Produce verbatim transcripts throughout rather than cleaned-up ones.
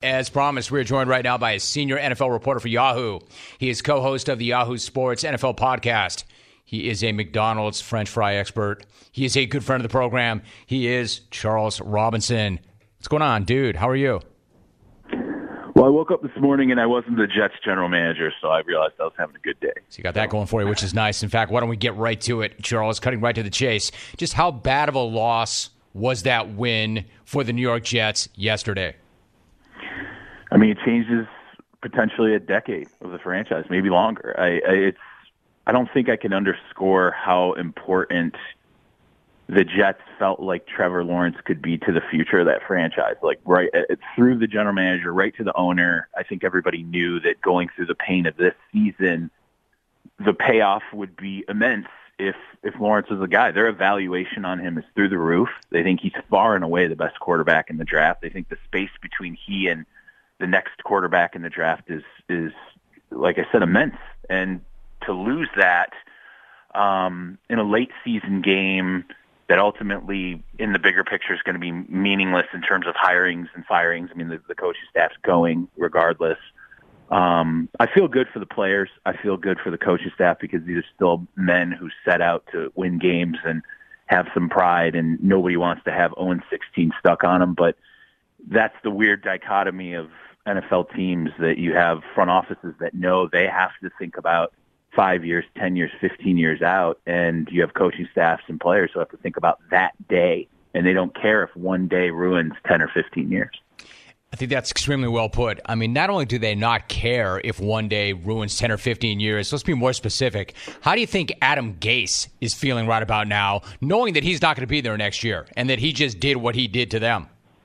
As promised, we're joined right now by a senior N F L reporter for Yahoo. He is co-host of the Yahoo Sports N F L podcast. He is a McDonald's French fry expert. He is a good friend of the program. He is Charles Robinson. What's going on, dude? How are you? Well, I woke up this morning and I wasn't the Jets general manager, so I realized I was having a good day. So you got that going for you, which is nice. In fact, why don't we get right to it, Charles, cutting right to the chase. Just how bad of a loss was that win for the New York Jets yesterday? I mean, it changes potentially a decade of the franchise, maybe longer. I, I, it's, I don't think I can underscore how important the Jets felt like Trevor Lawrence could be to the future of that franchise. Like, right, it's through the general manager, right to the owner. I think everybody knew that going through the pain of this season, the payoff would be immense if if Lawrence was the guy. Their evaluation on him is through the roof. They think he's far and away the best quarterback in the draft. They think the space between he and the next quarterback in the draft is, is like I said, immense. And to lose that um, in a late season game that ultimately in the bigger picture is going to be meaningless in terms of hirings and firings. I mean, the, the coaching staff's going regardless. Um, I feel good for the players. I feel good for the coaching staff because these are still men who set out to win games and have some pride, and nobody wants to have oh and sixteen stuck on them. But that's the weird dichotomy of N F L teams, that you have front offices that know they have to think about five years, ten years, fifteen years out, and you have coaching staffs and players who have to think about that day, and they don't care if one day ruins ten or fifteen years. I think that's extremely well put. I mean, not only do they not care if one day ruins ten or fifteen years, let's be more specific. How do you think Adam Gase is feeling right about now, knowing that he's not going to be there next year and that he just did what he did to them?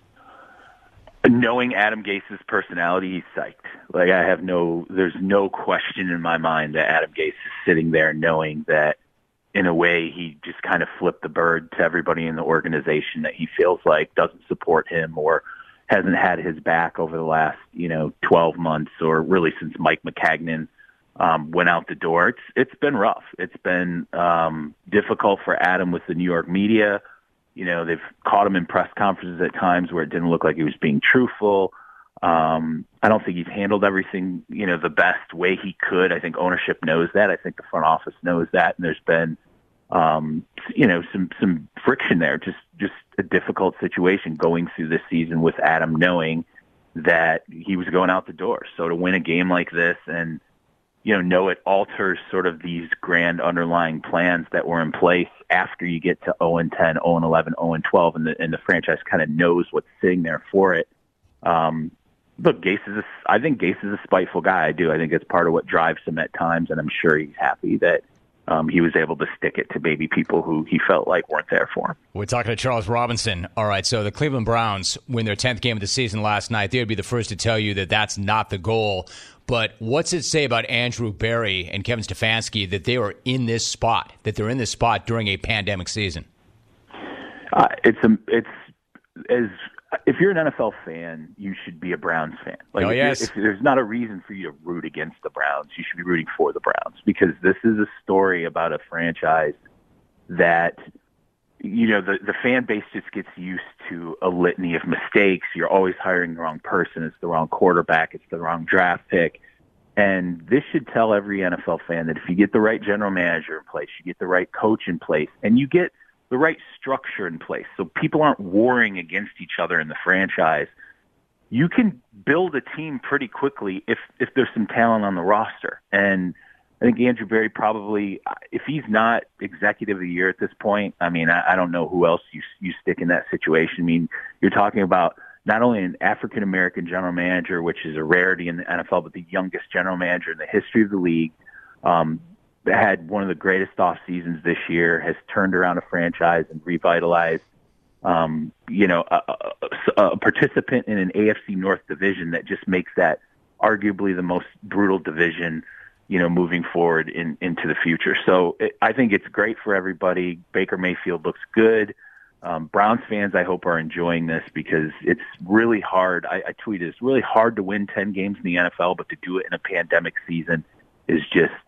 Knowing Adam Gase's personality, he's psyched. Like, I have no, there's no question in my mind that Adam Gase is sitting there knowing that in a way he just kind of flipped the bird to everybody in the organization that he feels like doesn't support him or hasn't had his back over the last, you know, twelve months, or really since Mike Maccagnan um, went out the door. It's, it's been rough. It's been um, difficult for Adam with the New York media. You know, they've caught him in press conferences at times where it didn't look like he was being truthful. Um, I don't think he's handled everything, you know, the best way he could. I think ownership knows that. I think the front office knows that. And there's been, um, you know, some, some friction there, just, just a difficult situation going through this season with Adam knowing that he was going out the door. So to win a game like this and, you know, know it alters sort of these grand underlying plans that were in place after you get to oh and ten, oh and eleven, oh and twelve, and the, and the franchise kind of knows what's sitting there for it. Um, look, Gase is, a, I think Gase is a spiteful guy. I do. I think it's part of what drives him at times, and I'm sure he's happy that um, he was able to stick it to maybe people who he felt like weren't there for him. We're talking to Charles Robinson. All right, so the Cleveland Browns win their tenth game of the season last night. They would be the first to tell you that that's not the goal. But what's it say about Andrew Berry and Kevin Stefanski that they are in this spot, that they're in this spot during a pandemic season? Uh, it's a, it's as if you're an N F L fan, you should be a Browns fan. Like, oh, if, yes. if there's not a reason for you to root against the Browns, you should be rooting for the Browns, because this is a story about a franchise that, you know, the, the fan base just gets used to a litany of mistakes. You're always hiring the wrong person. It's the wrong quarterback. It's the wrong draft pick. And this should tell every N F L fan that if you get the right general manager in place, you get the right coach in place, and you get the right structure in place, so people aren't warring against each other in the franchise, you can build a team pretty quickly if, if there's some talent on the roster. And I think Andrew Berry probably, if he's not executive of the year at this point, I mean, I, I don't know who else you you stick in that situation. I mean, you're talking about not only an African-American general manager, which is a rarity in the N F L, but the youngest general manager in the history of the league, um, had one of the greatest off seasons this year, has turned around a franchise and revitalized, um, you know, a, a, a participant in an A F C North division that just makes that arguably the most brutal division, you know, moving forward in, into the future. So it, I think it's great for everybody. Baker Mayfield looks good. Um, Browns fans, I hope, are enjoying this, because it's really hard. I, I tweeted, it's really hard to win ten games in the N F L, but to do it in a pandemic season is just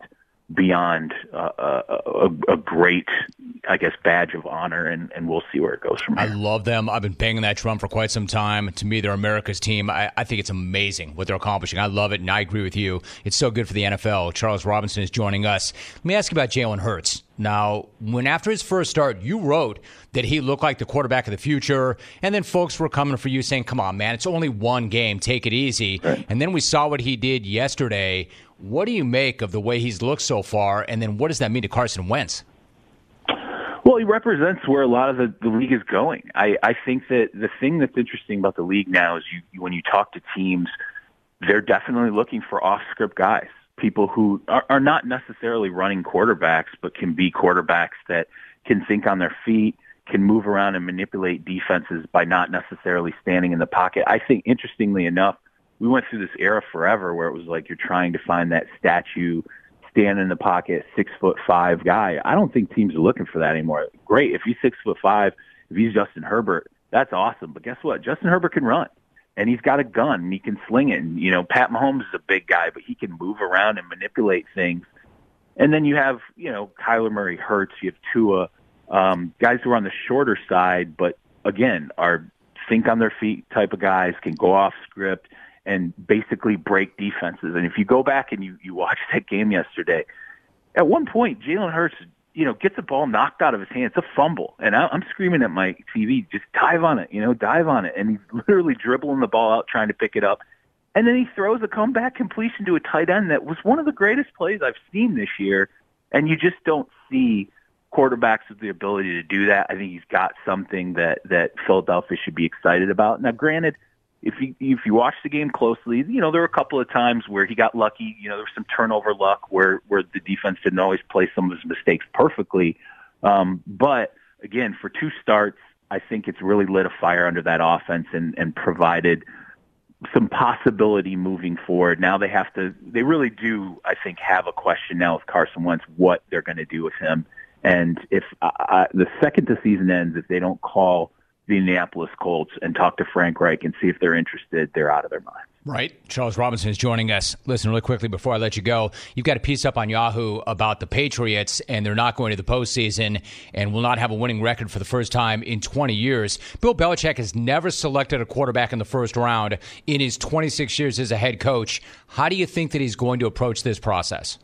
beyond uh, a, a, a great, I guess, badge of honor, and, and we'll see where it goes from here. I love them. I've been banging that drum for quite some time. To me, they're America's team. I, I think it's amazing what they're accomplishing. I love it, and I agree with you. It's so good for the N F L. Charles Robinson is joining us. Let me ask you about Jalen Hurts. Now, when after his first start, you wrote that he looked like the quarterback of the future, and then folks were coming for you saying, come on, man, it's only one game. Take it easy. Right. And then we saw what he did yesterday. What do you make of the way he's looked so far, and then what does that mean to Carson Wentz? Well, he represents where a lot of the, the league is going. I, I think that the thing that's interesting about the league now is you, when you talk to teams, they're definitely looking for off-script guys, people who are, are not necessarily running quarterbacks, but can be quarterbacks that can think on their feet, can move around and manipulate defenses by not necessarily standing in the pocket. I think, interestingly enough, we went through this era forever where it was like you're trying to find that statue, stand in the pocket, six foot five guy. I don't think teams are looking for that anymore. Great. If he's six foot five, if he's Justin Herbert, that's awesome. But guess what? Justin Herbert can run, and he's got a gun, and he can sling it. And, you know, Pat Mahomes is a big guy, but he can move around and manipulate things. And then you have, you know, Kyler Murray, Hurts, you have Tua, um, guys who are on the shorter side, but again, are think on their feet type of guys, can go off script and basically break defenses. And if you go back and you, you watch that game yesterday, at one point, Jalen Hurts, you know, gets the ball knocked out of his hand. It's a fumble. And I, I'm screaming at my T V, just dive on it, you know, dive on it. And he's literally dribbling the ball out, trying to pick it up. And then he throws a comeback completion to a tight end that was one of the greatest plays I've seen this year. And you just don't see quarterbacks with the ability to do that. I think he's got something that, that Philadelphia should be excited about. Now, granted, If you if you watch the game closely, you know, there were a couple of times where he got lucky. You know, there was some turnover luck where, where the defense didn't always play some of his mistakes perfectly. Um, but, again, for two starts, I think it's really lit a fire under that offense and, and provided some possibility moving forward. Now they have to – they really do, I think, have a question now with Carson Wentz what they're going to do with him. And if uh, the second the season ends, if they don't call – the Indianapolis Colts and talk to Frank Reich and see if they're interested, they're out of their mind. Right. Charles Robinson is joining us. Listen, really quickly before I let you go, you've got a piece up on Yahoo about the Patriots, and they're not going to the postseason and will not have a winning record for the first time in twenty years. Bill Belichick has never selected a quarterback in the first round in his twenty-six years as a head coach. How do you think that he's going to approach this process?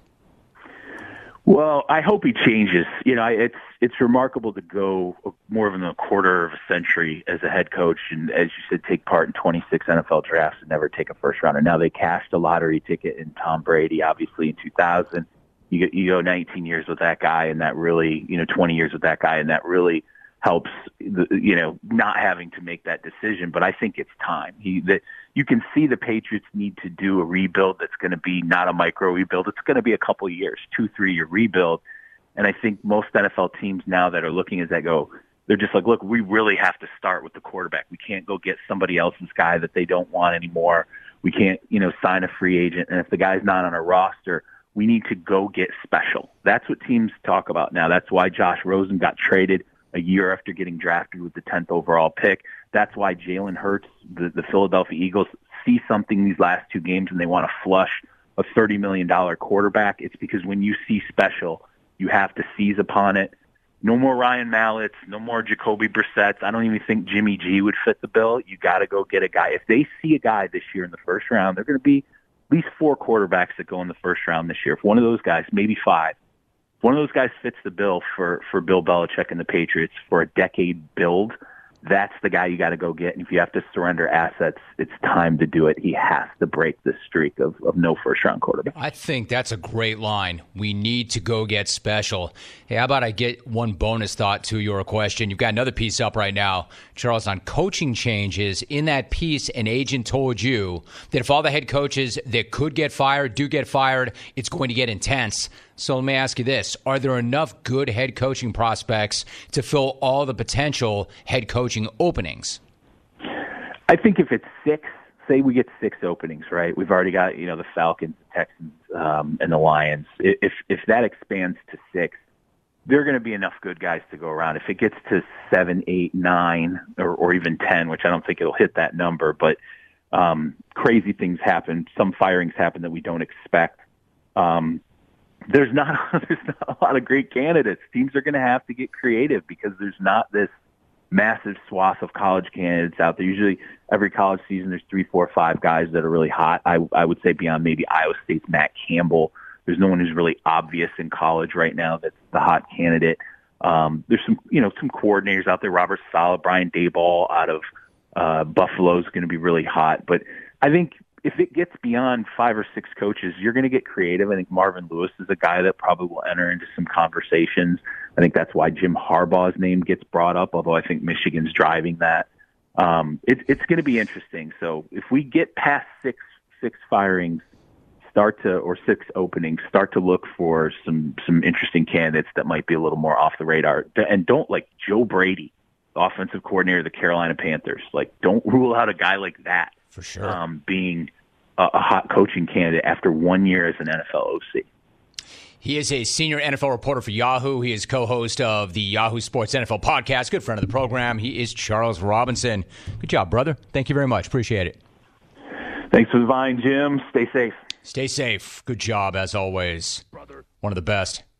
Well, I hope he changes. You know, it's it's remarkable to go more than a quarter of a century as a head coach, and as you said, take part in twenty-six N F L drafts and never take a first rounder. Now they cashed a lottery ticket in Tom Brady, obviously in two thousand. You you go nineteen years with that guy, and that really, you know, twenty years with that guy, and that really helps. The, you know, not having to make that decision. But I think it's time. He that you can see the Patriots need to do a rebuild that's going to be not a micro rebuild. It's going to be a couple years, two, three year rebuild. And I think most N F L teams now that are looking at that go, they're just like, look, we really have to start with the quarterback. We can't go get somebody else's guy that they don't want anymore. We can't, you know, sign a free agent. And if the guy's not on a roster, we need to go get special. That's what teams talk about now. That's why Josh Rosen got traded a year after getting drafted with the tenth overall pick. That's why Jalen Hurts, the, the Philadelphia Eagles, see something these last two games and they want to flush a thirty million dollars quarterback. It's because when you see special, you have to seize upon it. No more Ryan Mallett's, no more Jacoby Brissett's. I don't even think Jimmy G would fit the bill. You got to go get a guy. If they see a guy this year in the first round, they're going to be at least four quarterbacks that go in the first round this year. If one of those guys, maybe five, if one of those guys fits the bill for, for Bill Belichick and the Patriots for a decade build, that's the guy you got to go get. And if you have to surrender assets, it's time to do it. He has to break this streak of, of no first-round quarterback. I think that's a great line. We need to go get special. Hey, how about I get one bonus thought to your question? You've got another piece up right now, Charles, on coaching changes. In that piece, an agent told you that if all the head coaches that could get fired do get fired, it's going to get intense. So let me ask you this. Are there enough good head coaching prospects to fill all the potential head coaching openings? I think if it's six, say we get six openings, right? We've already got, you know, the Falcons, the Texans, um, and the Lions. If if that expands to six, there are going to be enough good guys to go around. If it gets to seven, eight, nine, or, or even ten, which I don't think it'll hit that number, but um, crazy things happen. Some firings happen that we don't expect. Um there's not there's not a lot of great candidates. Teams are going to have to get creative because there's not this massive swath of college candidates out there. Usually every college season there's three, four, five guys that are really hot. I, I would say beyond maybe Iowa State's Matt Campbell, there's no one who's really obvious in college right now that's the hot candidate. Um, there's some, you know, some coordinators out there. Robert Saleh, Brian Daboll out of uh, Buffalo is going to be really hot. But I think if it gets beyond five or six coaches, you're going to get creative. I think Marvin Lewis is a guy that probably will enter into some conversations. I think that's why Jim Harbaugh's name gets brought up, although I think Michigan's driving that. Um, it, it's going to be interesting. So if we get past six six firings, start to or six openings, start to look for some some interesting candidates that might be a little more off the radar. And don't like Joe Brady, the offensive coordinator of the Carolina Panthers. Like, don't rule out a guy like that for sure um, being a, a hot coaching candidate after one year as an N F L O C. He is a senior N F L reporter for Yahoo. He is co-host of the Yahoo Sports N F L podcast. Good friend of the program. He is Charles Robinson. Good job, brother. Thank you very much. Appreciate it. Thanks for the vine, Jim. Stay safe. Stay safe. Good job, as always. Brother. One of the best.